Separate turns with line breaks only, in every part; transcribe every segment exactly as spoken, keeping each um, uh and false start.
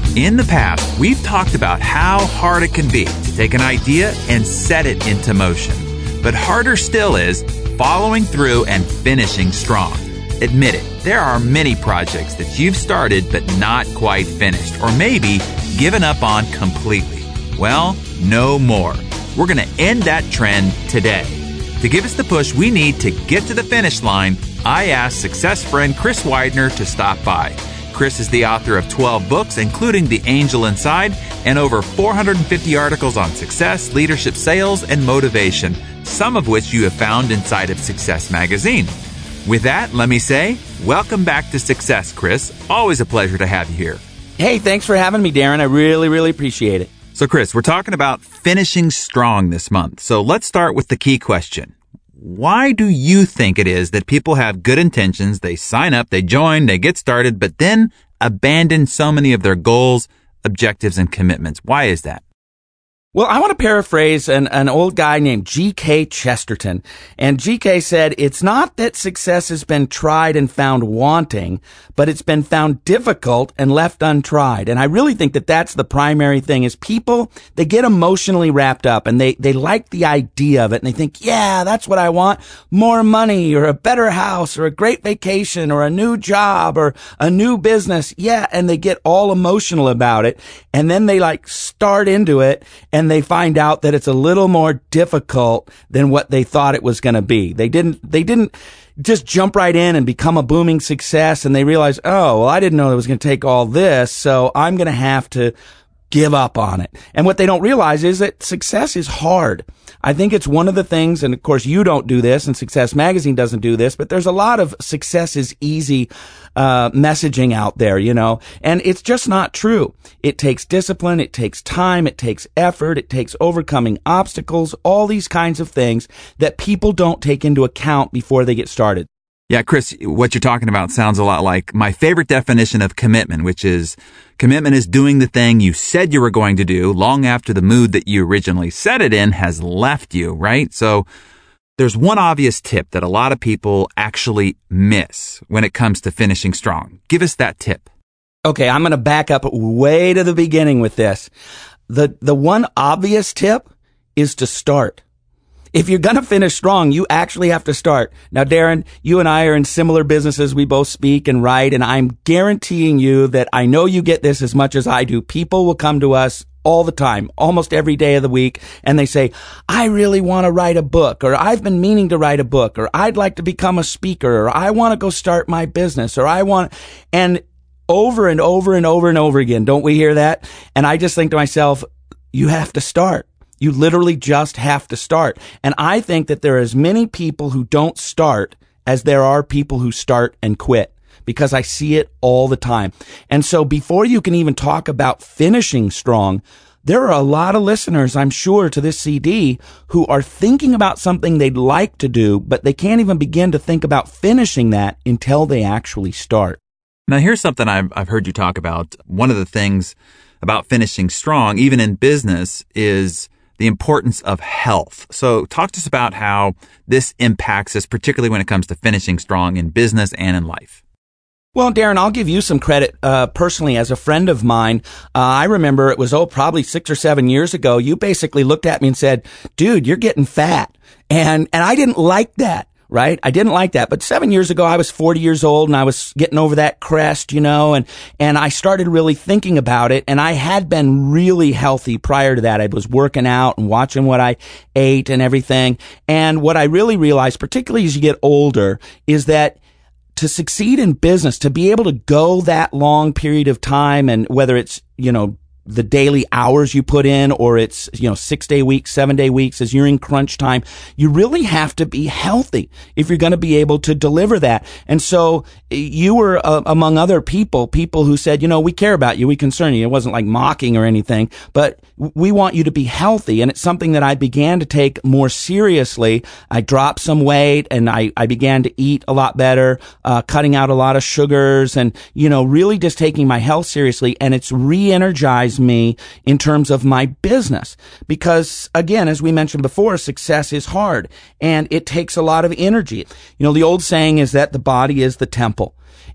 In the past, we've talked about how hard it can be to take an idea and set it into motion. But harder still is following through and finishing strong. Admit it, there are many projects that you've started but not quite finished, or maybe given up on completely. Well, no more. We're going to end that trend today. To give us the push we need to get to the finish line, I asked success friend Chris Widener to stop by. Chris is the author of twelve books, including The Angel Inside, and over four hundred fifty articles on success, leadership, sales, and motivation, some of which you have found inside of Success Magazine. With that, let me say, welcome back to Success, Chris. Always a pleasure to have you here.
Hey, thanks for having me, Darren. I really, really appreciate it.
So, Chris, we're talking about finishing strong this month. So let's start with the key question. Why do you think it is that people have good intentions, they sign up, they join, they get started, but then abandon so many of their goals, objectives, and commitments? Why is that?
Well, I want to paraphrase an, an old guy named G K Chesterton. And G K said, it's not that success has been tried and found wanting, but it's been found difficult and left untried. And I really think that that's the primary thing is people, they get emotionally wrapped up and they, they like the idea of it. And they think, yeah, that's what I want. More money or a better house or a great vacation or a new job or a new business. Yeah. And they get all emotional about it. And then they like start into it. And And they find out that it's a little more difficult than what they thought it was going to be. They didn't, they didn't just jump right in and become a booming success. And they realize, oh, well, I didn't know it was going to take all this. So I'm going to have to give up on it. And what they don't realize is that success is hard. I think it's one of the things, and of course you don't do this, and Success Magazine doesn't do this, but there's a lot of success is easy uh messaging out there, you know, and it's just not true. It takes discipline, it takes time, it takes effort, it takes overcoming obstacles, all these kinds of things that people don't take into account before they get started.
Yeah, Chris, what you're talking about sounds a lot like my favorite definition of commitment, which is commitment is doing the thing you said you were going to do long after the mood that you originally set it in has left you, right? So there's one obvious tip that a lot of people actually miss when it comes to finishing strong. Give us that tip.
Okay, I'm going to back up way to the beginning with this. The, the one obvious tip is to start. If you're going to finish strong, you actually have to start. Now, Darren, you and I are in similar businesses. We both speak and write, and I'm guaranteeing you that I know you get this as much as I do. People will come to us all the time, almost every day of the week, and they say, I really want to write a book, or I've been meaning to write a book, or I'd like to become a speaker, or I want to go start my business, or I want, and over and over and over and over again, don't we hear that? And I just think to myself, you have to start. You literally just have to start. And I think that there are as many people who don't start as there are people who start and quit, because I see it all the time. And so before you can even talk about finishing strong, there are a lot of listeners, I'm sure, to this C D who are thinking about something they'd like to do, but they can't even begin to think about finishing that until they actually start.
Now, here's something I've, I've heard you talk about. One of the things about finishing strong, even in business, is the importance of health. So talk to us about how this impacts us, particularly when it comes to finishing strong in business and in life.
Well, Darren, I'll give you some credit uh personally. As a friend of mine, uh, I remember it was, oh, probably six or seven years ago, you basically looked at me and said, dude, you're getting fat. And and I didn't like that. Right? I didn't like that. But seven years ago, I was forty years old and I was getting over that crest, you know, and, and I started really thinking about it. And I had been really healthy prior to that. I was working out and watching what I ate and everything. And what I really realized, particularly as you get older, is that to succeed in business, to be able to go that long period of time, and whether it's, you know, the daily hours you put in, or it's, you know, six day weeks, seven day weeks, as you're in crunch time, you really have to be healthy if you're going to be able to deliver that. And so you were uh, among other people, people who said, you know, we care about you, we concern you. It wasn't like mocking or anything, but we want you to be healthy. And it's something that I began to take more seriously. I dropped some weight and I, I began to eat a lot better, uh, cutting out a lot of sugars and, you know, really just taking my health seriously. And it's re-energized me in terms of my business, because again, as we mentioned before, success is hard and it takes a lot of energy. You know, the old saying is that the body is the temple.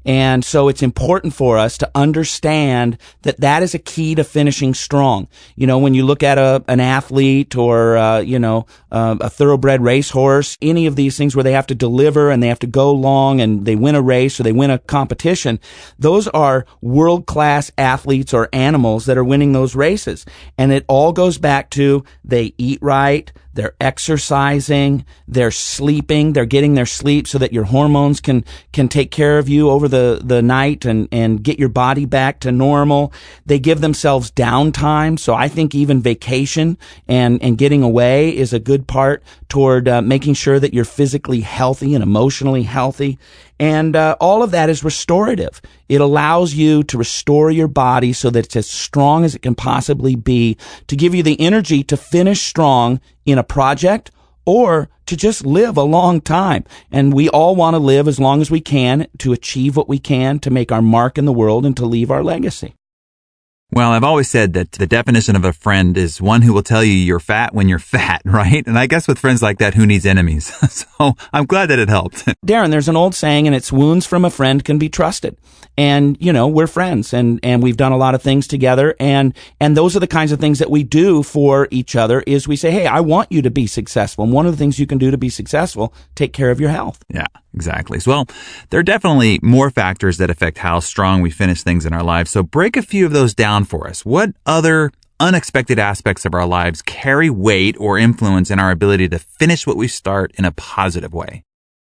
And so it's important for us to understand that that is a key to finishing strong. You know, when you look at a, an athlete or, uh, you know, uh, a thoroughbred racehorse, any of these things where they have to deliver and they have to go long and they win a race or they win a competition, those are world-class athletes or animals that are winning those races. And it all goes back to they eat right, they're exercising, they're sleeping, they're getting their sleep so that your hormones can, can take care of you over the, the night and, and get your body back to normal. They give themselves downtime. So I think even vacation and, and getting away is a good part toward uh, making sure that you're physically healthy and emotionally healthy. And uh, all of that is restorative. It allows you to restore your body so that it's as strong as it can possibly be, to give you the energy to finish strong in a project or to just live a long time. And we all want to live as long as we can, to achieve what we can, to make our mark in the world and to leave our legacy.
Well, I've always said that the definition of a friend is one who will tell you you're fat when you're fat, right? And I guess with friends like that, who needs enemies? So I'm glad that it helped.
Darren, there's an old saying, and it's wounds from a friend can be trusted. And, you know, we're friends and, and we've done a lot of things together. And, and those are the kinds of things that we do for each other is we say, hey, I want you to be successful. And one of the things you can do to be successful, take care of your health.
Yeah, exactly. So, well, there are definitely more factors that affect how strong we finish things in our lives. So break a few of those down for us. What other unexpected aspects of our lives carry weight or influence in our ability to finish what we start in a positive way?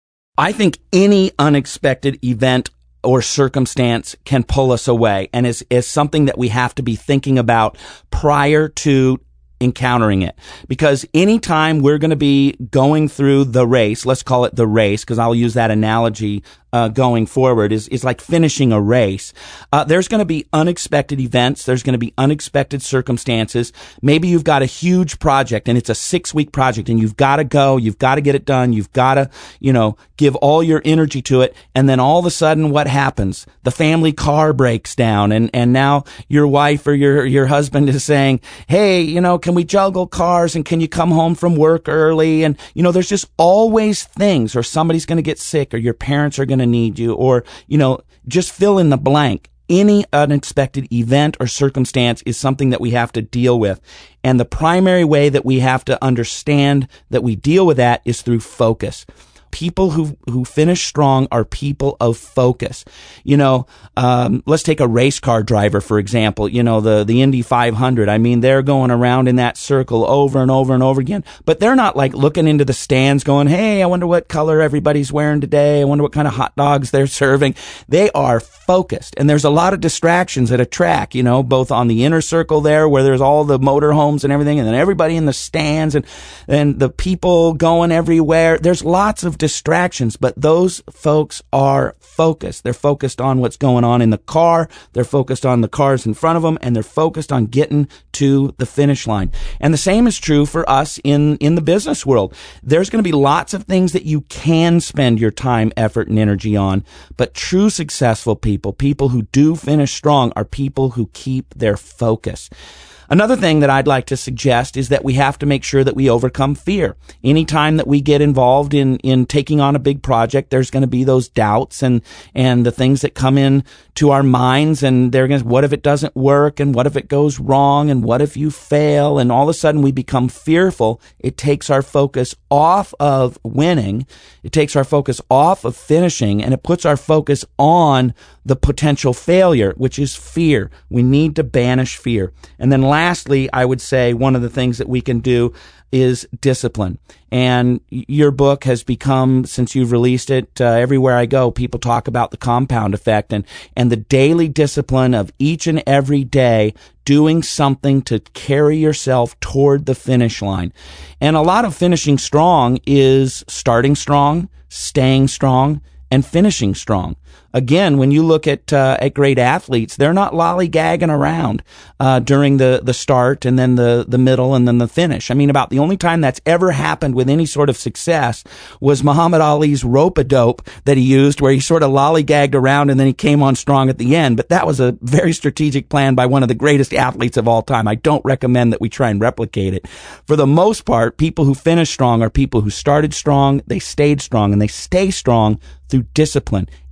I think any unexpected event or circumstance can pull us away and is, is something that we have to be thinking about prior to encountering it. Because anytime we're going to be going through the race, let's call it the race, because I'll use that analogy uh, going forward, is, is like finishing a race. Uh, there's going to be unexpected events. There's going to be unexpected circumstances. Maybe you've got a huge project and it's a six week project and you've got to go, you've got to get it done. You've got to, you know, give all your energy to it. And then all of a sudden what happens? The family car breaks down and, and now your wife or your, your husband is saying, hey, you know, can we juggle cars and can you come home from work early? And, you know, there's just always things, or somebody's going to get sick, or your parents are going to need you, or, you know, just fill in the blank. Any unexpected event or circumstance is something that we have to deal with. And the primary way that we have to understand that we deal with that is through focus. People who who finish strong are people of focus. You know, um, let's take a race car driver, for example, you know, the, the Indy five hundred. I mean, they're going around in that circle over and over and over again, but they're not like looking into the stands going, hey, I wonder what color everybody's wearing today. I wonder what kind of hot dogs they're serving. They are focused. And there's a lot of distractions at a track, you know, both on the inner circle there where there's all the motor homes and everything, and then everybody in the stands and, and the people going everywhere. There's lots of distractions, but those folks are focused. They're focused on what's going on in the car. They're focused on the cars in front of them, and they're focused on getting to the finish line. And the same is true for us in, in the business world. There's going to be lots of things that you can spend your time, effort, and energy on, but true successful people, people who do finish strong, are people who keep their focus. Another thing that I'd like to suggest is that we have to make sure that we overcome fear. Anytime that we get involved in, in taking on a big project, there's going to be those doubts and, and the things that come in to our minds, and they're going to, what if it doesn't work? And what if it goes wrong? And what if you fail? And all of a sudden we become fearful. It takes our focus off of winning. It takes our focus off of finishing, and it puts our focus on the potential failure, which is fear. We need to banish fear. And then lastly, I would say one of the things that we can do is discipline. And your book has become, since you've released it, uh, everywhere I go, people talk about the compound effect and, and the daily discipline of each and every day doing something to carry yourself toward the finish line. And a lot of finishing strong is starting strong, staying strong, and finishing strong. Again, when you look at uh, at great athletes, they're not lollygagging around uh, during the, the start and then the, the middle and then the finish. I mean, about the only time that's ever happened with any sort of success was Muhammad Ali's rope-a-dope that he used, where he sort of lollygagged around and then he came on strong at the end. But that was a very strategic plan by one of the greatest athletes of all time. I don't recommend that we try and replicate it. For the most part, people who finish strong are people who started strong, they stayed strong, and they stay strong through discipline.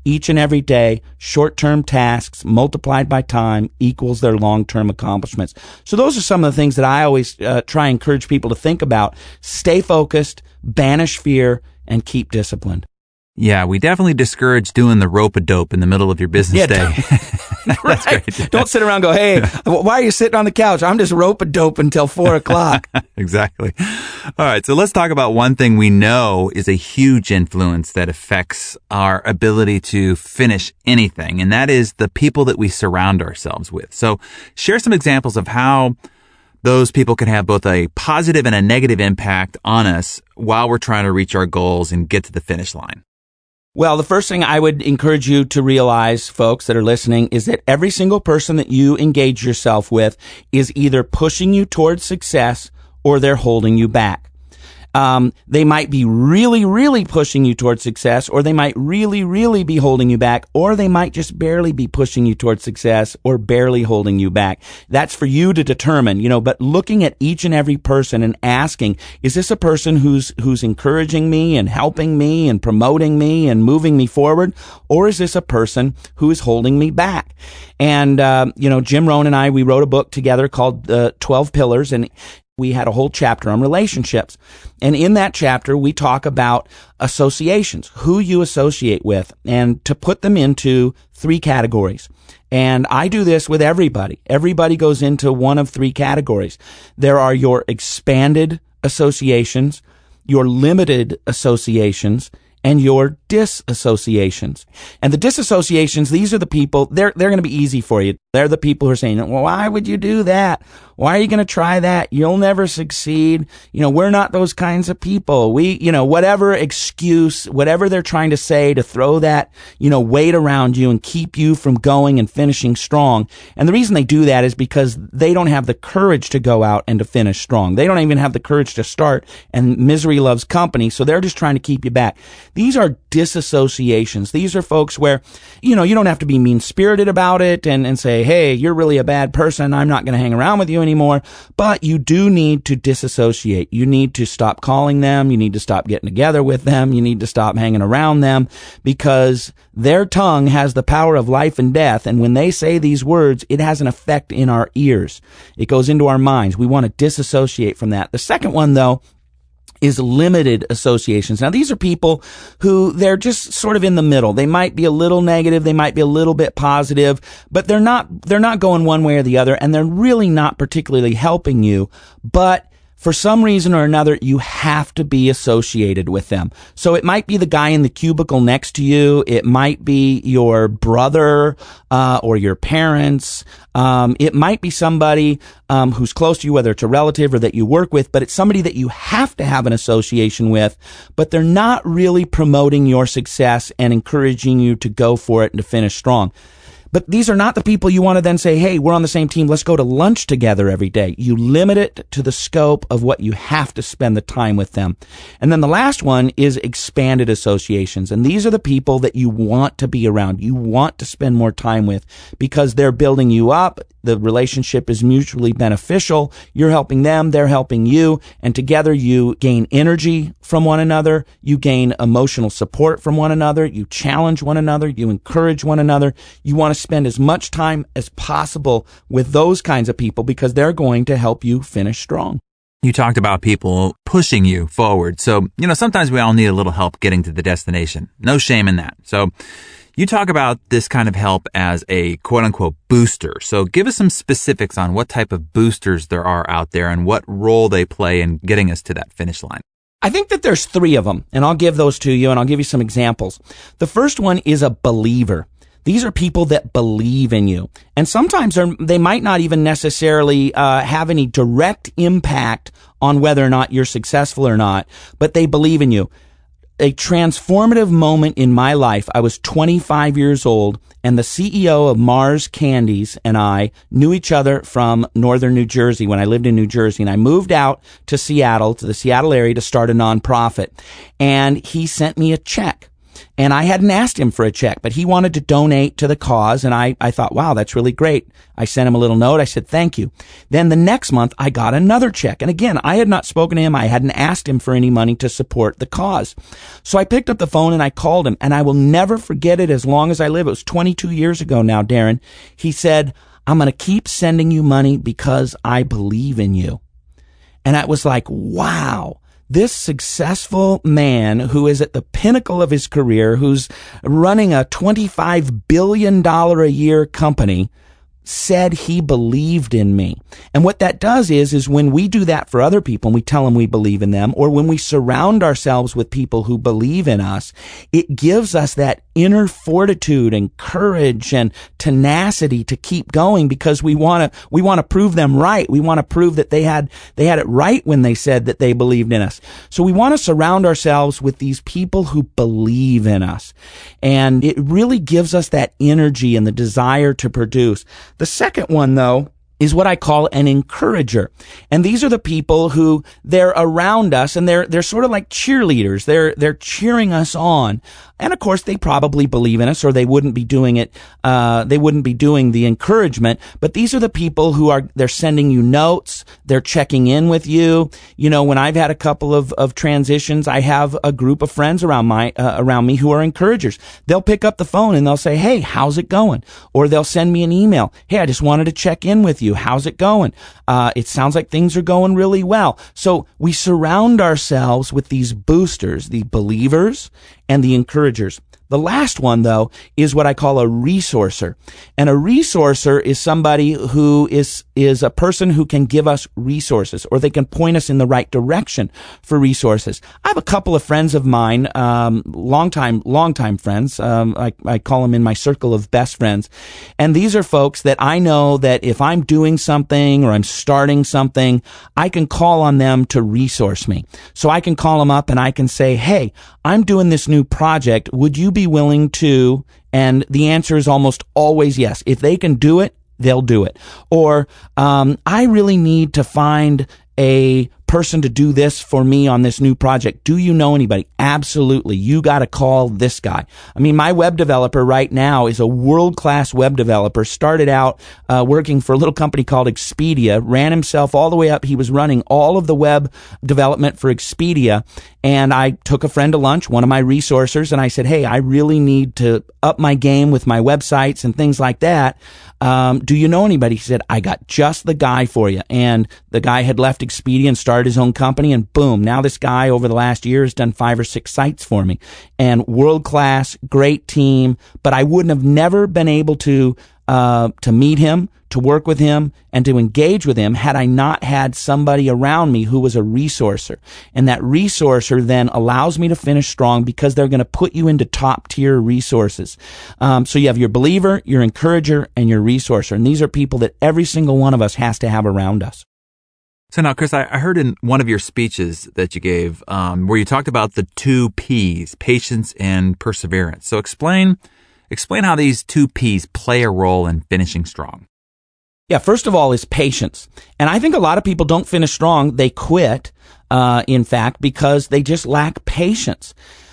each and every day, short-term tasks multiplied by time equals their long-term accomplishments. So those are some of the things that I always uh, try and encourage people to think about. Stay focused, banish fear, and keep disciplined.
Yeah, we definitely discourage doing the rope-a-dope in the middle of your business
yeah,
day. That's
right.
great.
Don't sit around and go, hey, why are you sitting on the couch? I'm just rope-a-dope until four o'clock.
Exactly. All right, so let's talk about one thing we know is a huge influence that affects our ability to finish anything, and that is the people that we surround ourselves with. So share some examples of how those people can have both a positive and a negative impact on us while we're trying to reach our goals and get to the finish line.
Well, the first thing I would encourage you to realize, folks that are listening, is that every single person that you engage yourself with is either pushing you towards success or they're holding you back. Um, they might be really, really pushing you towards success, or they might really, really be holding you back, or they might just barely be pushing you towards success or barely holding you back. That's for you to determine, you know, but looking at each and every person and asking, is this a person who's, who's encouraging me and helping me and promoting me and moving me forward? Or is this a person who is holding me back? And, uh, you know, Jim Rohn and I, we wrote a book together called uh, twelve Pillars, and we had a whole chapter on relationships. And in that chapter, we talk about associations, who you associate with, and to put them into three categories. And I do this with everybody. Everybody goes into one of three categories. There are your expanded associations, your limited associations, and your disassociations. And the disassociations, these are the people, they're, they're going to be easy for you. They're the people who are saying, well, why would you do that? Why are you going to try that? You'll never succeed. You know, we're not those kinds of people. We, you know, whatever excuse, whatever they're trying to say to throw that, you know, weight around you and keep you from going and finishing strong. And the reason they do that is because they don't have the courage to go out and to finish strong. They don't even have the courage to start, and misery loves company. So they're just trying to keep you back. These are disassociations. These are folks where, you know, you don't have to be mean-spirited about it and, and say, hey, you're really a bad person. I'm not going to hang around with you anymore. But you do need to disassociate. You need to stop calling them. You need to stop getting together with them. You need to stop hanging around them, because their tongue has the power of life and death. And when they say these words, it has an effect in our ears. It goes into our minds. We want to disassociate from that. The second one, though, is limited associations. Now, these are people who they're just sort of in the middle. They might be a little negative. They might be a little bit positive, but they're not, they're not going one way or the other, and they're really not particularly helping you. But for some reason or another, you have to be associated with them. So it might be the guy in the cubicle next to you. It might be your brother, uh, or your parents. Um, it might be somebody, um, who's close to you, whether it's a relative or that you work with, but it's somebody that you have to have an association with, but they're not really promoting your success and encouraging you to go for it and to finish strong. But these are not the people you want to then say, hey, we're on the same team. Let's go to lunch together every day. You limit it to the scope of what you have to spend the time with them. And then the last one is expanded associations. And these are the people that you want to be around. You want to spend more time with because they're building you up. The relationship is mutually beneficial. You're helping them. They're helping you. And together you gain energy from one another. You gain emotional support from one another. You challenge one another. You encourage one another. You want to spend as much time as possible with those kinds of people because they're going to help you finish strong.
You talked about people pushing you forward. So, you know, sometimes we all need a little help getting to the destination. No shame in that. So you talk about this kind of help as a quote unquote booster. So give us some specifics on what type of boosters there are out there and what role they play in getting us to that finish line.
I think that there's three of them, and I'll give those to you, and I'll give you some examples. The first one is a believer. These are people that believe in you. And sometimes they might not even necessarily uh, have any direct impact on whether or not you're successful or not, but they believe in you. A transformative moment in my life, I was twenty-five years old, and the C E O of Mars Candies and I knew each other from northern New Jersey when I lived in New Jersey, and I moved out to Seattle, to the Seattle area, to start a nonprofit. And he sent me a check. And I hadn't asked him for a check, but he wanted to donate to the cause. And I, I thought, wow, that's really great. I sent him a little note. I said, thank you. Then the next month I got another check. And again, I had not spoken to him. I hadn't asked him for any money to support the cause. So I picked up the phone and I called him, and I will never forget it as long as I live. It was twenty-two years ago now, Darren. He said, I'm going to keep sending you money because I believe in you. And I was like, wow. This successful man who is at the pinnacle of his career, who's running a twenty-five billion dollars a year company, said he believed in me. And what that does is, is when we do that for other people and we tell them we believe in them, or when we surround ourselves with people who believe in us, it gives us that inner fortitude and courage and tenacity to keep going, because we want to, we want to prove them right. We want to prove that they had, they had it right when they said that they believed in us. So we want to surround ourselves with these people who believe in us. And it really gives us that energy and the desire to produce. The second one, though, is what I call an encourager. And these are the people who they're around us and they're, they're sort of like cheerleaders. They're, they're cheering us on. And of course, they probably believe in us, or they wouldn't be doing it, uh, they wouldn't be doing the encouragement. But these are the people who are, they're sending you notes. They're checking in with you. You know, when I've had a couple of, of transitions, I have a group of friends around my, uh, around me who are encouragers. They'll pick up the phone and they'll say, hey, how's it going? Or they'll send me an email. Hey, I just wanted to check in with you. How's it going? Uh, it sounds like things are going really well. So we surround ourselves with these boosters, the believers and the encouragers. The last one, though, is what I call a resourcer. And a resourcer is somebody who is, is a person who can give us resources, or they can point us in the right direction for resources. I have a couple of friends of mine, um, longtime, longtime friends. Um, I, I call them in my circle of best friends. And these are folks that I know that if I'm doing something or I'm starting something, I can call on them to resource me. So I can call them up and I can say, hey, I'm doing this new project. Would you be willing to? And the answer is almost always yes. If they can do it, they'll do it. Or, um, I really need to find a person to do this for me on this new project. Do you know anybody? Absolutely. You got to call this guy. I mean, my web developer right now is a world-class web developer. Started out uh, working for a little company called Expedia, ran himself all the way up. He was running all of the web development for Expedia. And I took a friend to lunch, one of my resourcers, and I said, hey, I really need to up my game with my websites and things like that. Um, do you know anybody? He said, I got just the guy for you. And the guy had left Expedia and started his own company, and boom, now this guy over the last year has done five or six sites for me. And world-class, great team, but I wouldn't have never been able to uh to meet him, to work with him, and to engage with him had I not had somebody around me who was a resourcer. And that resourcer then allows me to finish strong, because they're going to put you into top tier resources. Um, so you have your believer, your encourager, and your resourcer. And these are people that every single one of us has to have around us.
So now, Chris, I heard in one of your speeches that you gave, um, where you talked about the two P's, patience and perseverance. So explain, explain how these two P's play a role in finishing strong.
Yeah, first of all is patience. And I think a lot of people don't finish strong. They quit, uh, in fact, because they just lack patience.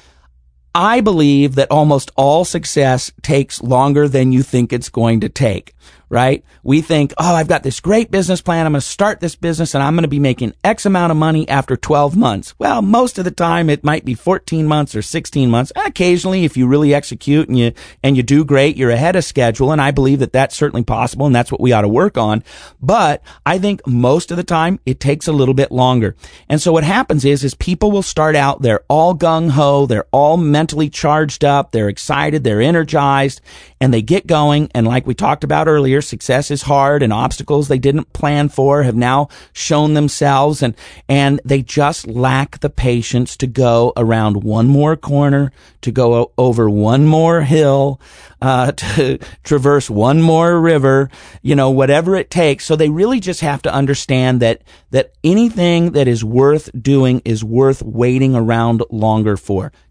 I believe that almost all success takes longer than you think it's going to take, right? We think, oh, I've got this great business plan. I'm going to start this business and I'm going to be making X amount of money after twelve months. Well, most of the time it might be fourteen months or sixteen months. Occasionally, if you really execute and you, and you do great, you're ahead of schedule. And I believe that that's certainly possible, and that's what we ought to work on. But I think most of the time it takes a little bit longer. And so what happens is, is people will start out, they're all gung-ho, they're all mentally charged up, they're excited, they're energized, and they get going. And like we talked about earlier, success is hard, and obstacles they didn't plan for have now shown themselves, and and they just lack the patience to go around one more corner, to go over one more hill, uh, to traverse one more river, you know, whatever it takes. So they really just have to understand that that anything that is worth doing is worth waiting around longer for.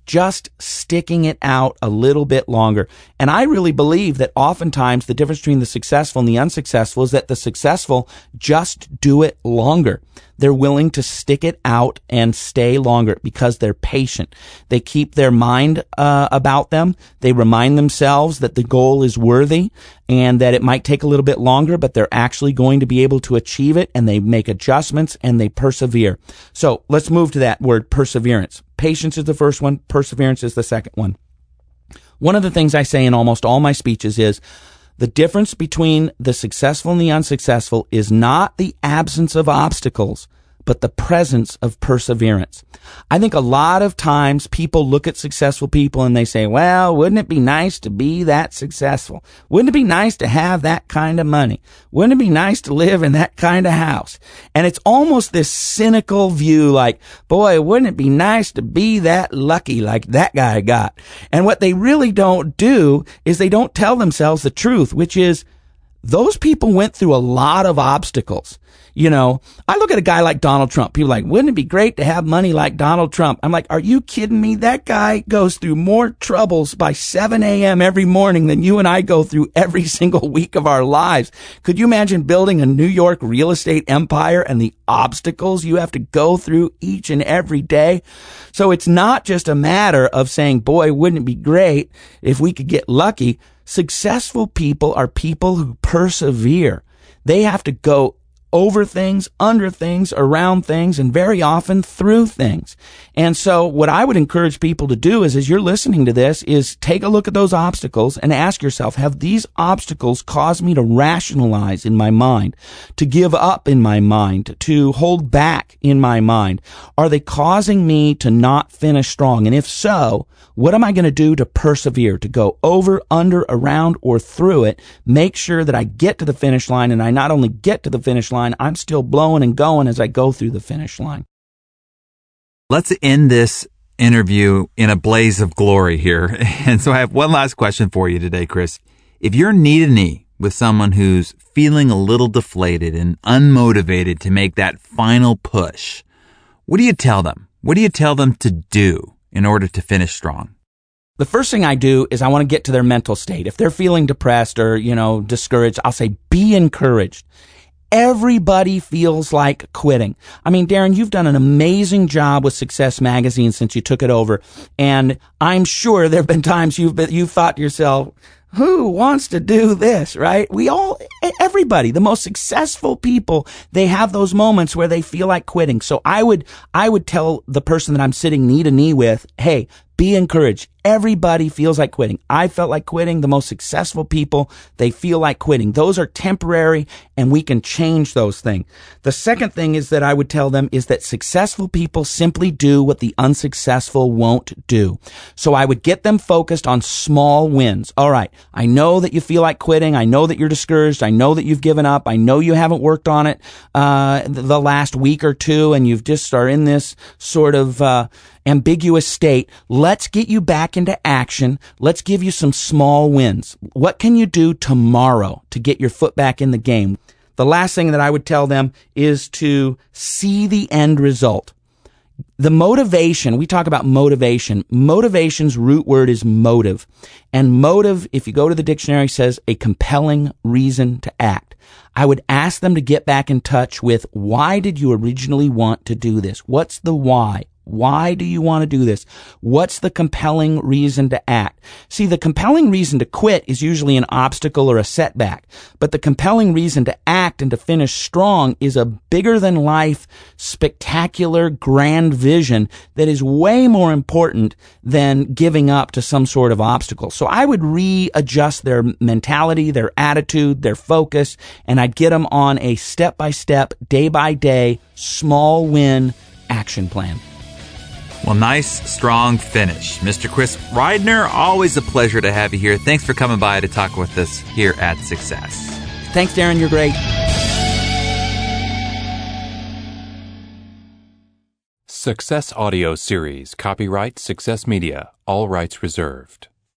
just sticking it out a little bit longer. And I really believe that oftentimes the difference between the successful and the unsuccessful is that the successful just do it longer. They're willing to stick it out and stay longer because they're patient. They keep their mind uh, about them. They remind themselves that the goal is worthy and that it might take a little bit longer, but they're actually going to be able to achieve it, and they make adjustments and they persevere. So let's move to that word, perseverance. Patience is the first one. Perseverance is the second one. One of the things I say in almost all my speeches is the difference between the successful and the unsuccessful is not the absence of obstacles, but the presence of perseverance. I think a lot of times people look at successful people and they say, well, wouldn't it be nice to be that successful? Wouldn't it be nice to have that kind of money? Wouldn't it be nice to live in that kind of house? And it's almost this cynical view like, boy, wouldn't it be nice to be that lucky like that guy got? And what they really don't do is they don't tell themselves the truth, which is those people went through a lot of obstacles. You know, I look at a guy like Donald Trump. People are like, wouldn't it be great to have money like Donald Trump? I'm like, are you kidding me? That guy goes through more troubles by seven a.m. every morning than you and I go through every single week of our lives. Could you imagine building a New York real estate empire and the obstacles you have to go through each and every day? So it's not just a matter of saying, boy, wouldn't it be great if we could get lucky? Successful people are people who persevere. They have to go over things, under things, around things, and very often through things. And so what I would encourage people to do is, as you're listening to this, is take a look at those obstacles and ask yourself, have these obstacles caused me to rationalize in my mind, to give up in my mind, to hold back in my mind? Are they causing me to not finish strong? And if so, what am I going to do to persevere, to go over, under, around, or through it? Make sure that I get to the finish line, and I not only get to the finish line, I'm still blowing and going as I go through the finish line.
Let's end this interview in a blaze of glory here. And so I have one last question for you today, Chris. If you're knee to knee with someone who's feeling a little deflated and unmotivated to make that final push, what do you tell them? What do you tell them to do in order to finish strong?
The first thing I do is I want to get to their mental state. If they're feeling depressed or, you know, discouraged, I'll say, be encouraged. Everybody feels like quitting. I mean, Darren, you've done an amazing job with Success Magazine since you took it over. And I'm sure there have been times you've been, you've thought to yourself, who wants to do this, right? We all, everybody, the most successful people, they have those moments where they feel like quitting. So I would, I would tell the person that I'm sitting knee to knee with, hey, be encouraged. Everybody feels like quitting. I felt like quitting. The most successful people, they feel like quitting. Those are temporary, and we can change those things. The second thing is that I would tell them is that successful people simply do what the unsuccessful won't do. So I would get them focused on small wins. All right, I know that you feel like quitting. I know that you're discouraged. I know that you've given up. I know you haven't worked on it uh the last week or two, and you've just are in this sort of uh ambiguous state. Let's get you back into action. Let's give you some small wins. What can you do tomorrow to get your foot back in the game? The last thing that I would tell them is to see the end result. The motivation, we talk about motivation. Motivation's root word is motive. And motive, if you go to the dictionary, says a compelling reason to act. I would ask them to get back in touch with, why did you originally want to do this? What's the why? Why do you want to do this? What's the compelling reason to act? See, the compelling reason to quit is usually an obstacle or a setback, but the compelling reason to act and to finish strong is a bigger than life, spectacular, grand vision that is way more important than giving up to some sort of obstacle. So I would readjust their mentality, their attitude, their focus, and I'd get them on a step-by-step, day-by-day, small win action plan.
Well, nice, strong finish. Mister Chris Ridner, always a pleasure to have you here. Thanks for coming by to talk with us here at Success.
Thanks, Darren. You're great.
Success Audio Series. Copyright Success Media. All rights reserved.